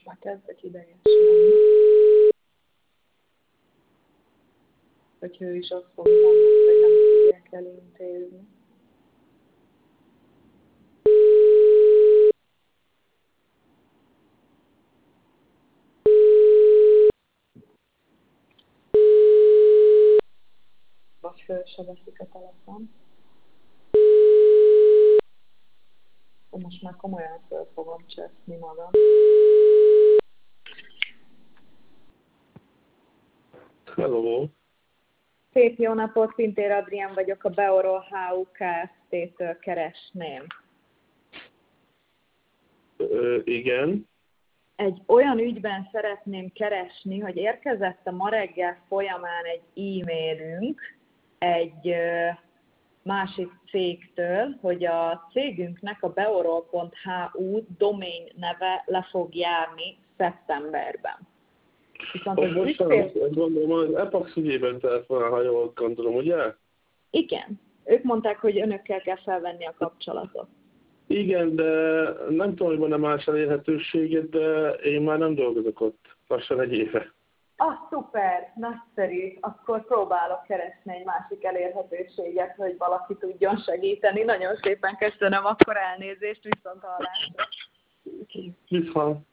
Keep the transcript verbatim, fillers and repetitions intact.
már kezdek ideges lenni. Hogy ő is azt fogja mondani, hogy nem tudják elintézni. Vagy föl se veszik a telefon. Most már komolyan föl fogom cseszni magam. Hello. Szép jó napot, Pintér Adrián vagyok, a Beorol há u Kft-től keresném. Ö, igen. Egy olyan ügyben szeretném keresni, hogy érkezett a ma reggel folyamán egy e-mailünk egy ö, másik cégtől, hogy a cégünknek a beorol pont há u domain neve le fog járni szeptemberben. Viszont az ügyfél... Gondolom, az Epax ügyében telefonál, ha jól gondolom, ugye? Igen. Ők mondták, hogy önökkel kell felvenni a kapcsolatot. Igen, de nem tudom, hogy van-e más elérhetőséged, de én már nem dolgozok ott. Lassan egy éve. Ah, szuper, nagyszerű. Akkor próbálok keresni egy másik elérhetőséget, hogy valaki tudjon segíteni. Nagyon szépen köszönöm, akkor elnézést, viszont hallásra. Viszont.